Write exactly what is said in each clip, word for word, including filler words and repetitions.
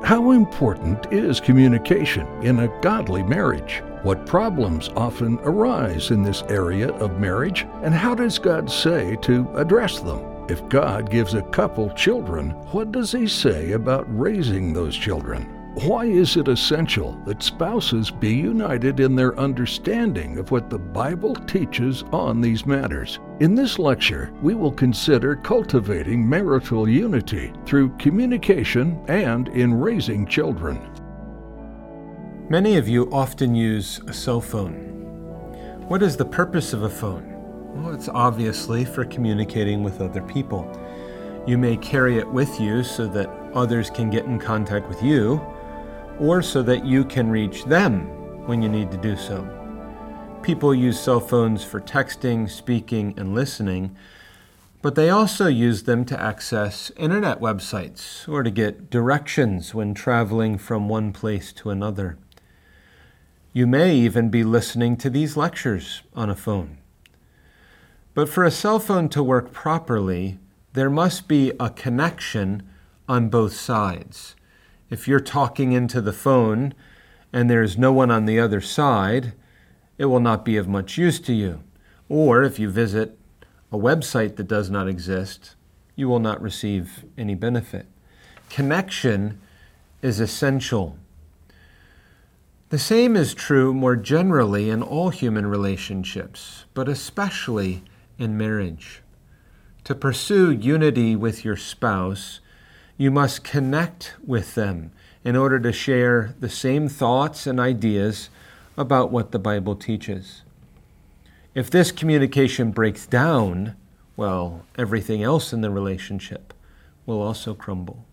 How important is communication in a godly marriage? What problems often arise in this area of marriage, and how does God say to address them? If God gives a couple children, what does He say about raising those children? Why is it essential that spouses be united in their understanding of what the Bible teaches on these matters? In this lecture, we will consider cultivating marital unity through communication and in raising children. Many of you often use a cell phone. What is the purpose of a phone? Well, it's obviously for communicating with other people. You may carry it with you so that others can get in contact with you, or so that you can reach them when you need to do so. People use cell phones for texting, speaking, and listening, but they also use them to access internet websites or to get directions when traveling from one place to another. You may even be listening to these lectures on a phone. But for a cell phone to work properly, there must be a connection on both sides. If you're talking into the phone and there's no one on the other side, it will not be of much use to you. Or if you visit a website that does not exist, you will not receive any benefit. Connection is essential. The same is true more generally in all human relationships, but especially in marriage. To pursue unity with your spouse, you must connect with them in order to share the same thoughts and ideas about what the Bible teaches. If this communication breaks down, well, everything else in the relationship will also crumble.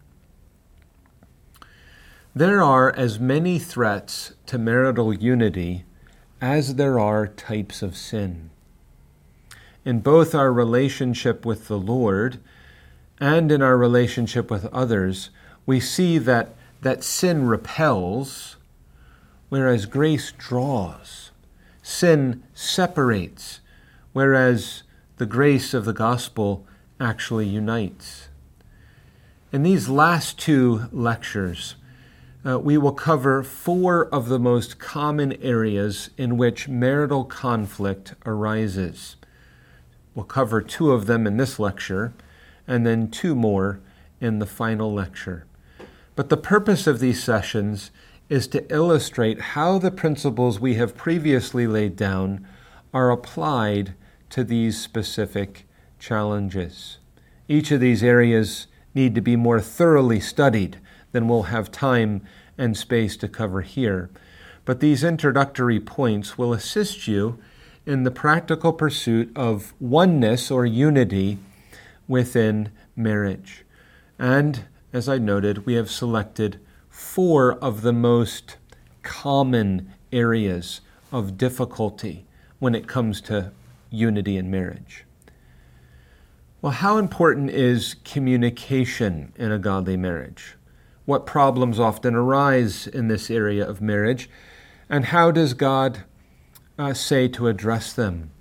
There are as many threats to marital unity as there are types of sin. In both our relationship with the Lord and in our relationship with others, we see that, that sin repels, whereas grace draws. Sin separates, whereas the grace of the gospel actually unites. In these last two lectures, uh, we will cover four of the most common areas in which marital conflict arises. We'll cover two of them in this lecture, and then two more in the final lecture. But the purpose of these sessions is to illustrate how the principles we have previously laid down are applied to these specific challenges. Each of these areas need to be more thoroughly studied than we'll have time and space to cover here. But these introductory points will assist you in the practical pursuit of oneness or unity within marriage. And, as I noted, we have selected four of the most common areas of difficulty when it comes to unity in marriage. Well, how important is communication in a godly marriage? What problems often arise in this area of marriage? And how does God uh, say to address them?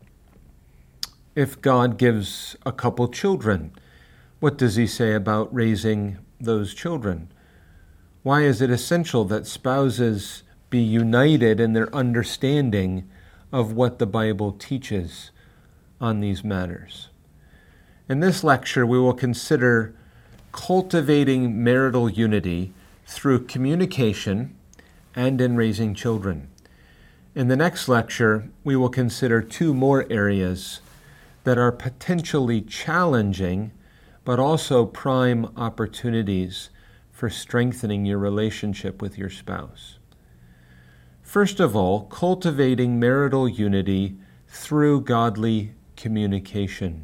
If God gives a couple children, what does He say about raising those children? Why is it essential that spouses be united in their understanding of what the Bible teaches on these matters? In this lecture, we will consider cultivating marital unity through communication and in raising children. In the next lecture, we will consider two more areas that are potentially challenging, but also prime opportunities for strengthening your relationship with your spouse. First of all, cultivating marital unity through godly communication.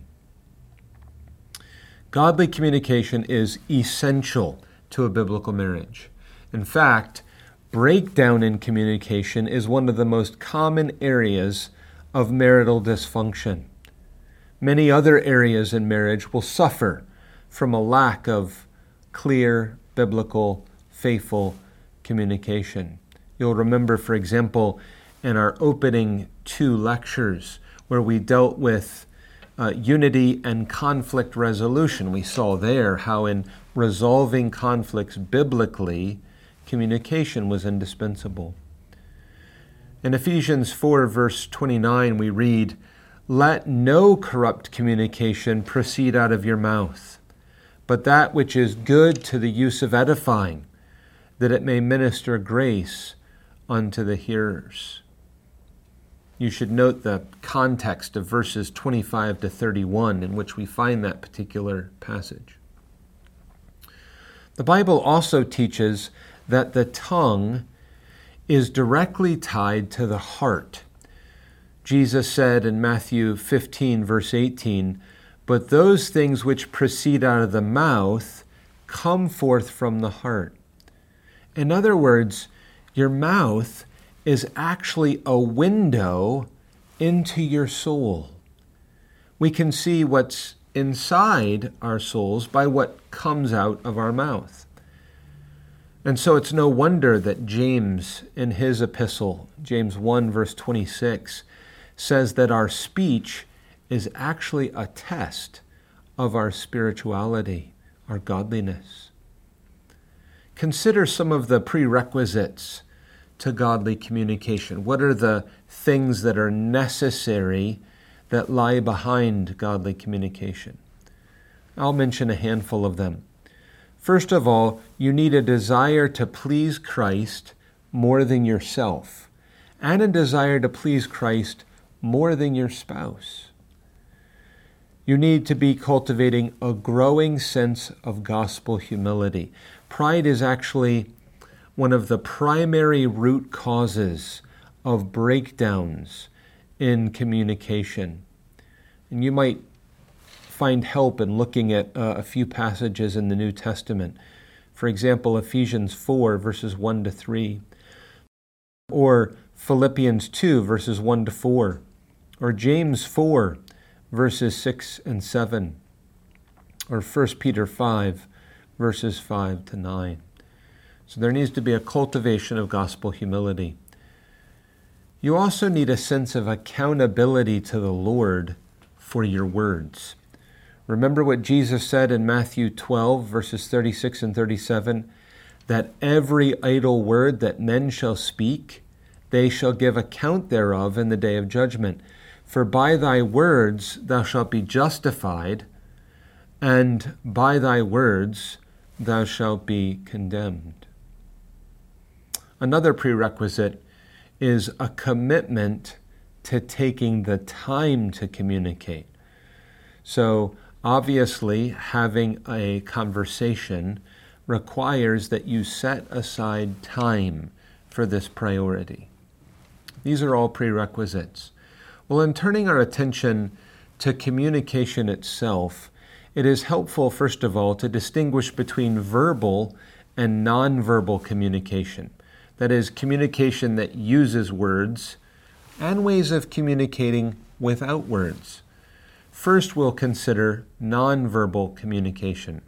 Godly communication is essential to a biblical marriage. In fact, breakdown in communication is one of the most common areas of marital dysfunction. Many other areas in marriage will suffer from a lack of clear, biblical, faithful communication. You'll remember, for example, in our opening two lectures where we dealt with uh, unity and conflict resolution. We saw there how in resolving conflicts biblically, communication was indispensable. In Ephesians four, verse twenty-nine, we read, "Let no corrupt communication proceed out of your mouth, but that which is good to the use of edifying, that it may minister grace unto the hearers." You should note the context of verses twenty-five to thirty-one in which we find that particular passage. The Bible also teaches that the tongue is directly tied to the heart. Jesus said in Matthew fifteen, verse eighteen, "But those things which proceed out of the mouth come forth from the heart." In other words, your mouth is actually a window into your soul. We can see what's inside our souls by what comes out of our mouth. And so it's no wonder that James, in his epistle, James one, verse twenty-six, says that our speech is actually a test of our spirituality, our godliness. Consider some of the prerequisites to godly communication. What are the things that are necessary that lie behind godly communication? I'll mention a handful of them. First of all, you need a desire to please Christ more than yourself, and a desire to please Christ more than your spouse. You need to be cultivating a growing sense of gospel humility. Pride is actually one of the primary root causes of breakdowns in communication. And you might find help in looking at uh, a few passages in the New Testament. For example, Ephesians four, verses one to three, or Philippians two, verses one to four, or James four, verses six and seven, or First Peter five, verses five to nine. So there needs to be a cultivation of gospel humility. You also need a sense of accountability to the Lord for your words. Remember what Jesus said in Matthew twelve, verses thirty-six and thirty-seven, that every idle word that men shall speak, they shall give account thereof in the day of judgment. For by thy words thou shalt be justified, and by thy words thou shalt be condemned. Another prerequisite is a commitment to taking the time to communicate. So obviously, having a conversation requires that you set aside time for this priority. These are all prerequisites. Well, in turning our attention to communication itself, it is helpful, first of all, to distinguish between verbal and nonverbal communication. That is, communication that uses words and ways of communicating without words. First, we'll consider nonverbal communication.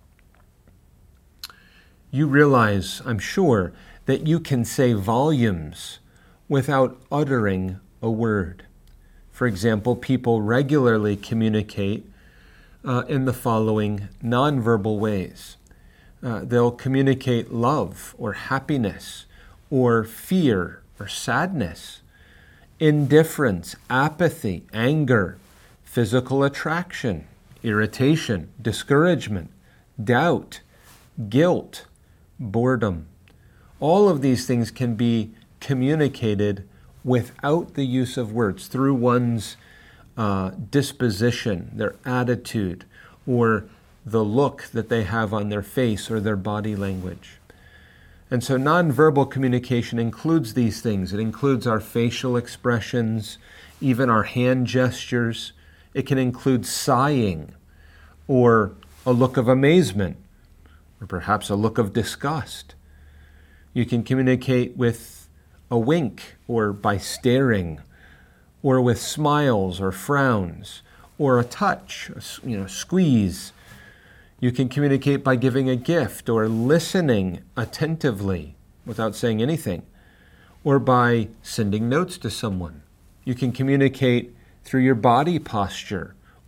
You realize, I'm sure, that you can say volumes without uttering a word. For example, people regularly communicate uh, in the following nonverbal ways. Uh, they'll communicate love or happiness or fear or sadness, indifference, apathy, anger, physical attraction, irritation, discouragement, doubt, guilt, boredom. All of these things can be communicated without the use of words, through one's uh, disposition, their attitude, or the look that they have on their face or their body language. And so nonverbal communication includes these things. It includes our facial expressions, even our hand gestures. It can include sighing, or a look of amazement, or perhaps a look of disgust. You can communicate with a wink, or by staring, or with smiles or frowns, or a touch, you know, squeeze. You can communicate by giving a gift, or listening attentively without saying anything, or by sending notes to someone. You can communicate through your body posture,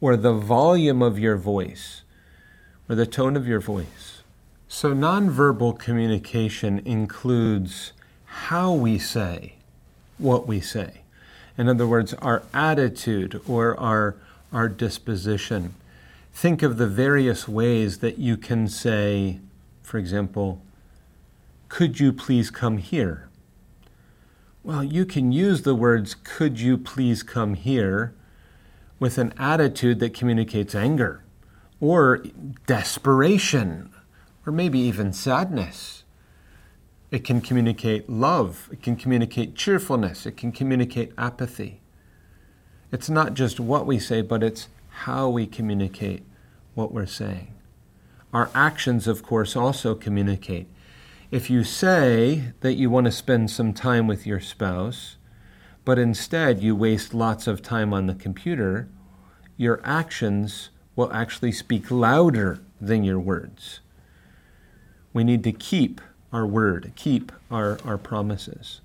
or the volume of your voice, or the tone of your voice. So nonverbal communication includes how we say what we say. In other words, our attitude or our, our disposition. Think of the various ways that you can say, for example, "Could you please come here?" Well, you can use the words, "Could you please come here?" with an attitude that communicates anger or desperation or maybe even sadness. It can communicate love. It can communicate cheerfulness. It can communicate apathy. It's not just what we say, but it's how we communicate what we're saying. Our actions, of course, also communicate. If you say that you want to spend some time with your spouse, but instead you waste lots of time on the computer, your actions will actually speak louder than your words. We need to keep our word, keep our, our promises.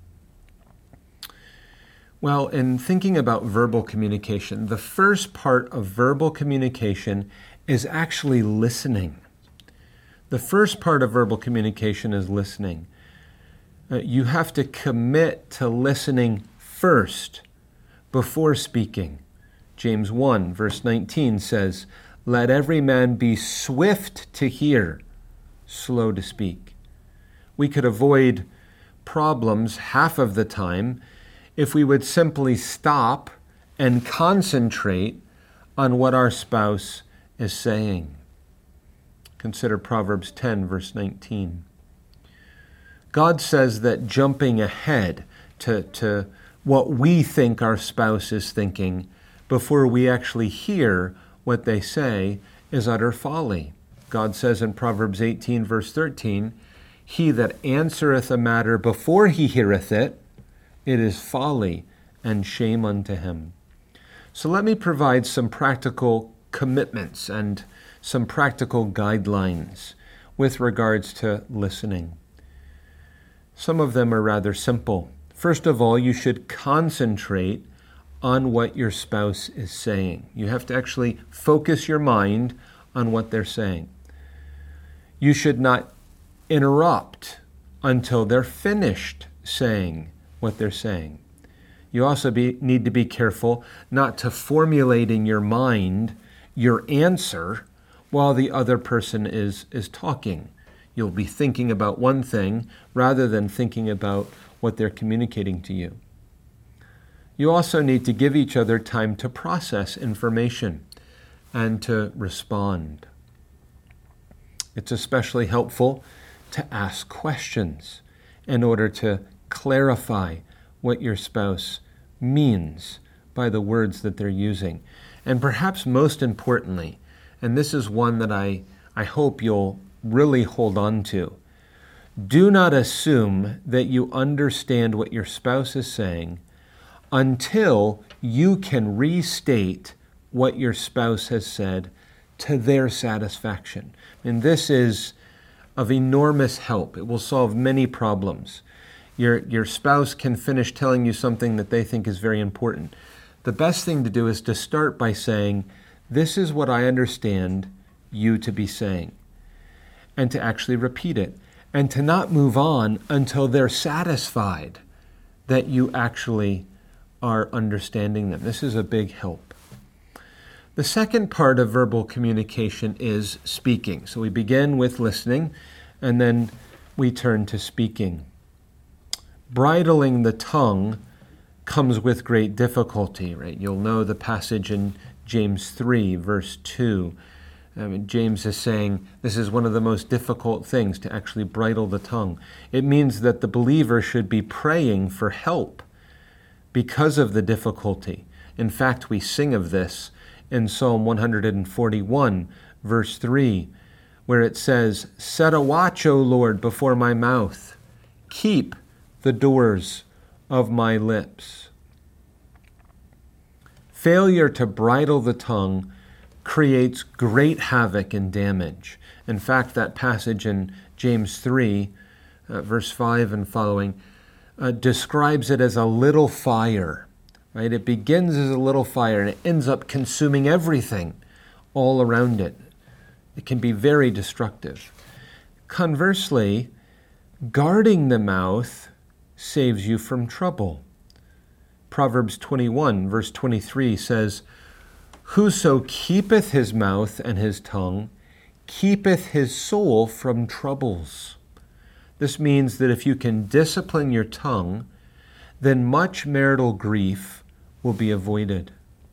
Well, in thinking about verbal communication, the first part of verbal communication is actually listening. The first part of verbal communication is listening. Uh, you have to commit to listening first before speaking. James one, verse nineteen says, "Let every man be swift to hear, slow to speak." We could avoid problems half of the time if we would simply stop and concentrate on what our spouse is saying. Consider Proverbs ten, verse nineteen. God says that jumping ahead to, to what we think our spouse is thinking before we actually hear what they say is utter folly. God says in Proverbs eighteen, verse thirteen, "He that answereth a matter before he heareth it, it is folly and shame unto him." So let me provide some practical commitments and some practical guidelines with regards to listening. Some of them are rather simple. First of all, you should concentrate on what your spouse is saying. You have to actually focus your mind on what they're saying. You should not interrupt until they're finished saying what they're saying. You also be, need to be careful not to formulate in your mind your answer while the other person is, is talking. You'll be thinking about one thing rather than thinking about what they're communicating to you. You also need to give each other time to process information and to respond. It's especially helpful to ask questions in order to clarify what your spouse means by the words that they're using. And perhaps most importantly, and this is one that I, I hope you'll really hold on to, do not assume that you understand what your spouse is saying until you can restate what your spouse has said to their satisfaction. And this is of enormous help. It will solve many problems. Your, your spouse can finish telling you something that they think is very important. The best thing to do is to start by saying, "This is what I understand you to be saying," and to actually repeat it, and to not move on until they're satisfied that you actually are understanding them. This is a big help. The second part of verbal communication is speaking. So we begin with listening, and then we turn to speaking. Bridling the tongue comes with great difficulty, right? You'll know the passage in James three, verse two. I mean, James is saying this is one of the most difficult things, to actually bridle the tongue. It means that the believer should be praying for help because of the difficulty. In fact, we sing of this in Psalm one forty-one, verse three, where it says, "Set a watch, O Lord, before my mouth. Keep the doors of my lips." Failure to bridle the tongue creates great havoc and damage. In fact, that passage in James three, uh, verse five and following, uh, describes it as a little fire, right? It begins as a little fire and it ends up consuming everything all around it. It can be very destructive. Conversely, guarding the mouth saves you from trouble. Proverbs twenty-one, verse twenty-three says, "Whoso keepeth his mouth and his tongue, keepeth his soul from troubles." This means that if you can discipline your tongue, then much marital grief will be avoided.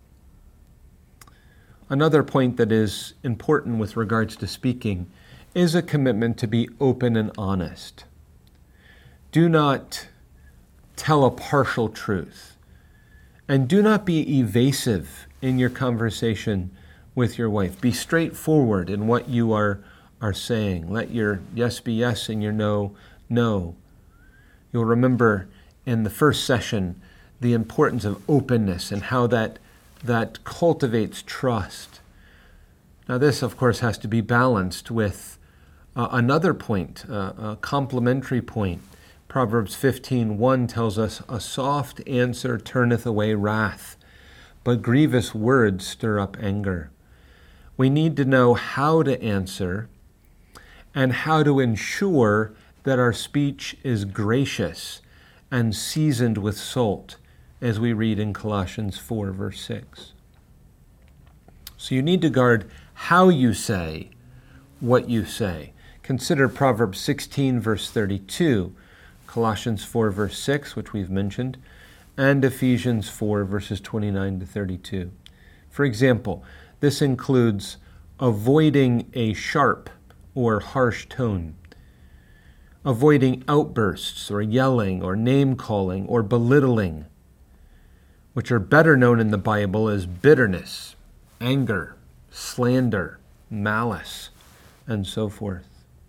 Another point that is important with regards to speaking is a commitment to be open and honest. Do not tell a partial truth, and do not be evasive in your conversation with your wife. Be straightforward in what you are, are saying. Let your yes be yes and your no, no. You'll remember in the first session the importance of openness and how that, that cultivates trust. Now this, of course, has to be balanced with uh, another point, uh, a complementary point. Proverbs fifteen one tells us, "A soft answer turneth away wrath, but grievous words stir up anger." We need to know how to answer and how to ensure that our speech is gracious and seasoned with salt, as we read in Colossians four, verse six. So you need to guard how you say what you say. Consider Proverbs sixteen, verse thirty-two, Colossians four, verse six, which we've mentioned, and Ephesians four, verses twenty-nine to thirty-two. For example, this includes avoiding a sharp or harsh tone, avoiding outbursts or yelling or name-calling or belittling, which are better known in the Bible as bitterness, anger, slander, malice, and so forth.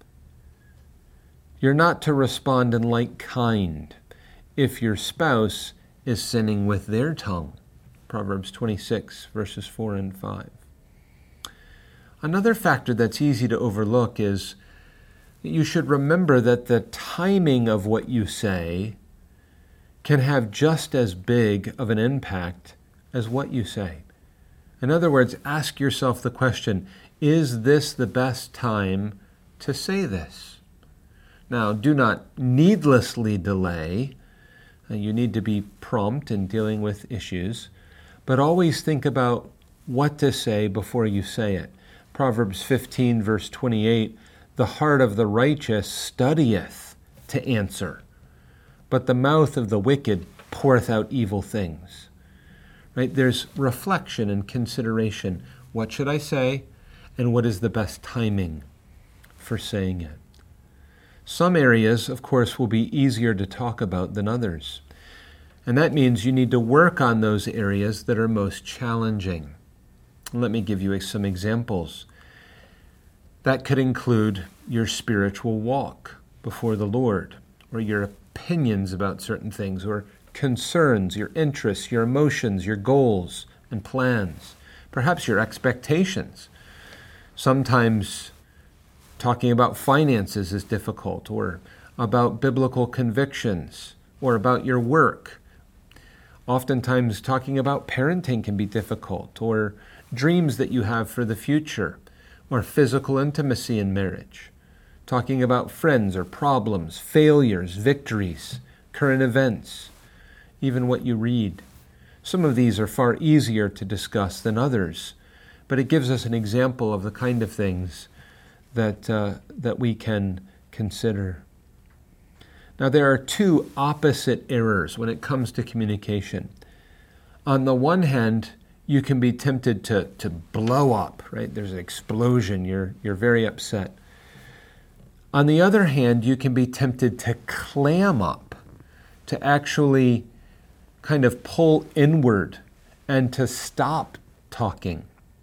You're not to respond in like kind if your spouse is sinning with their tongue. Proverbs twenty-six, verses four and five. Another factor that's easy to overlook is that you should remember that the timing of what you say can have just as big of an impact as what you say. In other words, ask yourself the question, is this the best time to say this? Now, do not needlessly delay. You need to be prompt in dealing with issues, but always think about what to say before you say it. Proverbs fifteen, verse twenty-eight, "The heart of the righteous studieth to answer, but the mouth of the wicked poureth out evil things." Right? There's reflection and consideration. What should I say, and what is the best timing for saying it? Some areas, of course, will be easier to talk about than others. And that means you need to work on those areas that are most challenging. Let me give you some examples. That could include your spiritual walk before the Lord, or your opinions about certain things, or concerns, your interests, your emotions, your goals and plans, perhaps your expectations. Sometimes talking about finances is difficult, or about biblical convictions, or about your work. Oftentimes talking about parenting can be difficult, or dreams that you have for the future, or physical intimacy in marriage. Talking about friends or problems, failures, victories, current events, even what you read. Some of these are far easier to discuss than others, but it gives us an example of the kind of things that uh, that we can consider. Now, there are two opposite errors when it comes to communication. On the one hand, you can be tempted to, to blow up, right? There's an explosion, you're, you're very upset. On the other hand, you can be tempted to clam up, to actually kind of pull inward and to stop talking.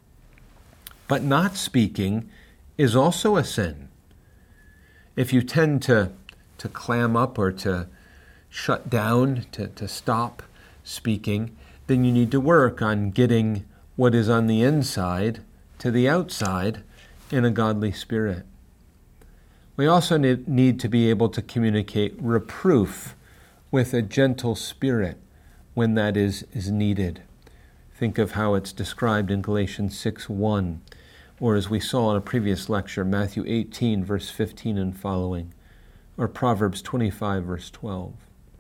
But not speaking is also a sin. If you tend to, to clam up or to shut down, to, to stop speaking, then you need to work on getting what is on the inside to the outside in a godly spirit. We also need, need to be able to communicate reproof with a gentle spirit, when that is, is needed. Think of how it's described in Galatians six one, or as we saw in a previous lecture, Matthew eighteen, verse fifteen and following, or Proverbs twenty-five, verse twelve.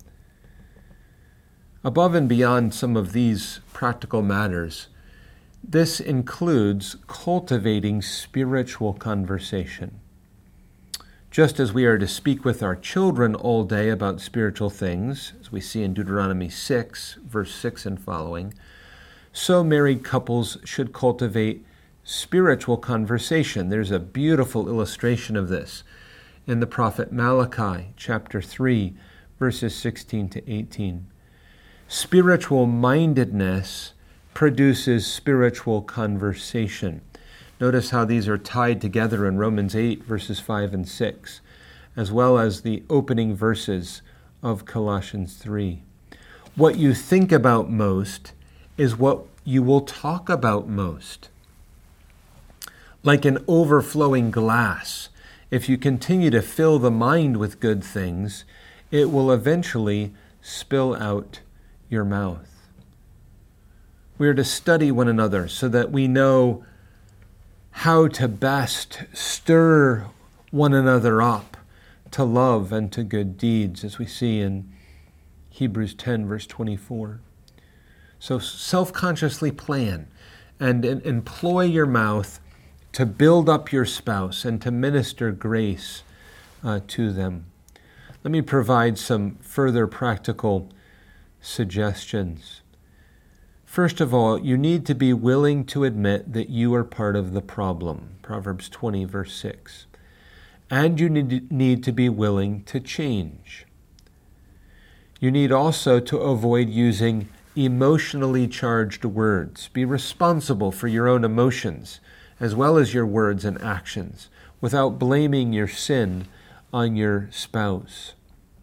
Above and beyond some of these practical matters, this includes cultivating spiritual conversation. Just as we are to speak with our children all day about spiritual things, as we see in Deuteronomy six, verse six and following, so married couples should cultivate spiritual conversation. There's a beautiful illustration of this in the prophet Malachi, chapter three, verses sixteen to eighteen. Spiritual mindedness produces spiritual conversation. Notice how these are tied together in Romans eight, verses five and six, as well as the opening verses of Colossians three. What you think about most is what you will talk about most. Like an overflowing glass, if you continue to fill the mind with good things, it will eventually spill out your mouth. We are to study one another so that we know how to best stir one another up to love and to good deeds, as we see in Hebrews ten, verse twenty-four. So self-consciously plan and employ your mouth to build up your spouse and to minister grace uh, to them. Let me provide some further practical suggestions. First of all, you need to be willing to admit that you are part of the problem. Proverbs twenty, verse six. And you need to be willing to change. You need also to avoid using emotionally charged words. Be responsible for your own emotions as well as your words and actions without blaming your sin on your spouse.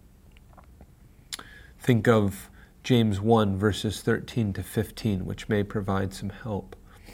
Think of James one, verses thirteen to fifteen, which may provide some help.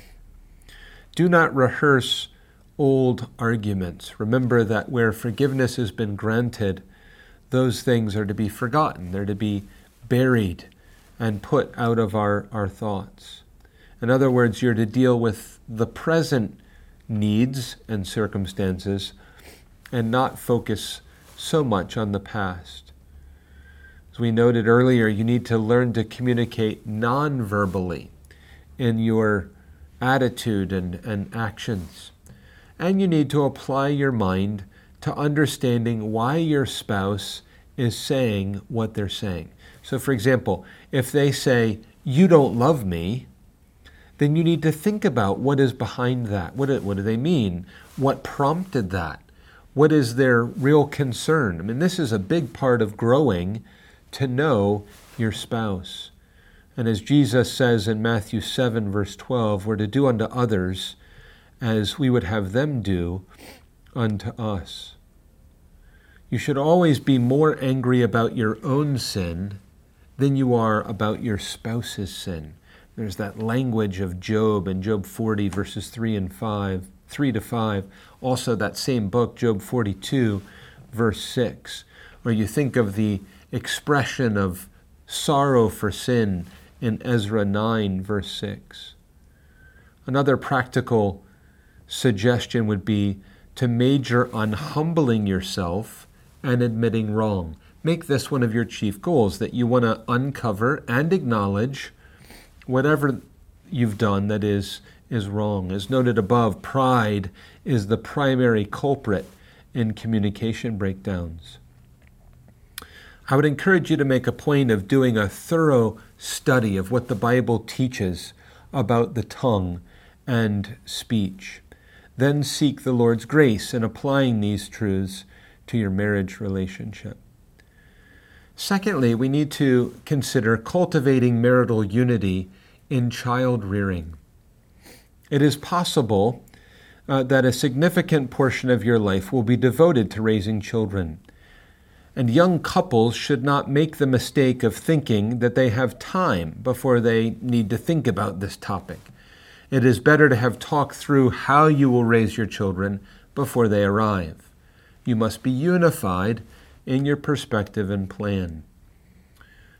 Do not rehearse old arguments. Remember that where forgiveness has been granted, those things are to be forgotten. They're to be buried and put out of our, our thoughts. In other words, you're to deal with the present needs and circumstances and not focus so much on the past. As we noted earlier, you need to learn to communicate non-verbally in your attitude and, and actions. And you need to apply your mind to understanding why your spouse is saying what they're saying. So, for example, if they say, "You don't love me," then you need to think about what is behind that. What do, what do they mean? What prompted that? What is their real concern? I mean, this is a big part of growing to know your spouse. And as Jesus says in Matthew seven, verse twelve, we're to do unto others as we would have them do unto us. You should always be more angry about your own sin than you are about your spouse's sin. There's that language of Job in Job forty, verses three and five, three to five. Also that same book, Job forty-two, verse six, where you think of the expression of sorrow for sin in Ezra nine, verse six. Another practical suggestion would be to major on humbling yourself and admitting wrong. Make this one of your chief goals, that you want to uncover and acknowledge whatever you've done that is, is wrong. As noted above, pride is the primary culprit in communication breakdowns. I would encourage you to make a point of doing a thorough study of what the Bible teaches about the tongue and speech. Then seek the Lord's grace in applying these truths to your marriage relationship. Secondly, we need to consider cultivating marital unity in child rearing. It is possible uh, that a significant portion of your life will be devoted to raising children. And young couples should not make the mistake of thinking that they have time before they need to think about this topic. It is better to have talked through how you will raise your children before they arrive. You must be unified in your perspective and plan.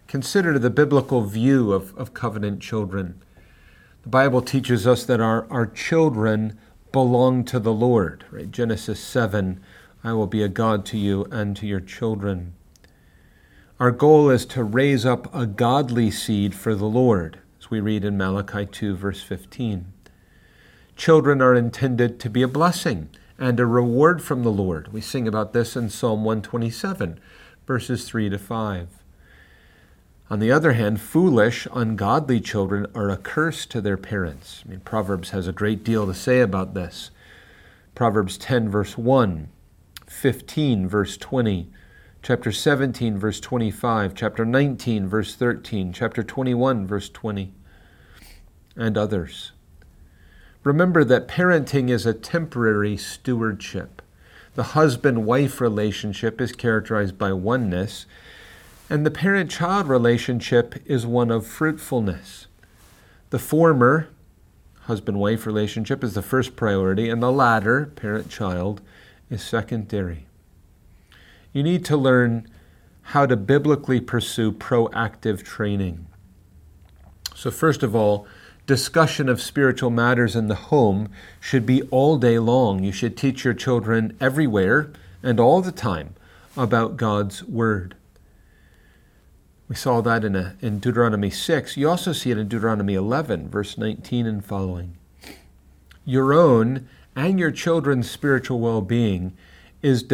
Consider the biblical view of, of covenant children. The Bible teaches us that our, our children belong to the Lord. Right? Genesis seven, I will be a God to you and to your children. Our goal is to raise up a godly seed for the Lord, as we read in Malachi two, verse fifteen. Children are intended to be a blessing and a reward from the Lord. We sing about this in Psalm one twenty-seven, verses three to five. On the other hand, foolish, ungodly children are a curse to their parents. I mean, Proverbs has a great deal to say about this. Proverbs ten, verse one, fifteen, verse twenty, chapter seventeen, verse twenty-five, chapter nineteen, verse thirteen, chapter twenty-one, verse twenty, and others. Remember that parenting is a temporary stewardship. The husband-wife relationship is characterized by oneness, and the parent-child relationship is one of fruitfulness. The former, husband-wife relationship, is the first priority, and the latter, parent-child, is secondary. You need to learn how to biblically pursue proactive training. So first of all, discussion of spiritual matters in the home should be all day long. You should teach your children everywhere and all the time about God's Word. We saw that in, a, in Deuteronomy six. You also see it in Deuteronomy eleven, verse nineteen and following. Your own and your children's spiritual well-being is